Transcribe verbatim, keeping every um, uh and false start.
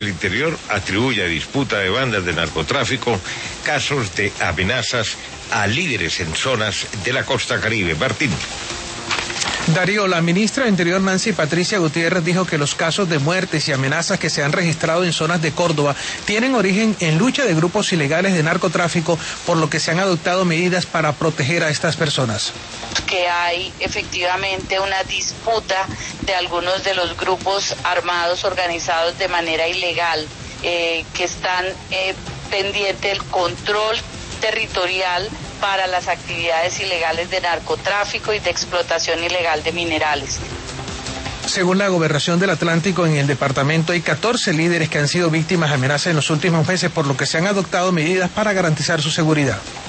El Interior atribuye a disputa de bandas de narcotráfico casos de amenazas a líderes en zonas de la costa caribe. Martín. Darío, la ministra de Interior Nancy Patricia Gutiérrez dijo que los casos de muertes y amenazas que se han registrado en zonas de Córdoba tienen origen en lucha de grupos ilegales de narcotráfico, por lo que se han adoptado medidas para proteger a estas personas. Que hay efectivamente una disputa de algunos de los grupos armados organizados de manera ilegal, eh, que están eh, pendientes del control territorial para las actividades ilegales de narcotráfico y de explotación ilegal de minerales. Según la Gobernación del Atlántico, en el departamento hay catorce líderes que han sido víctimas de amenazas en los últimos meses, por lo que se han adoptado medidas para garantizar su seguridad.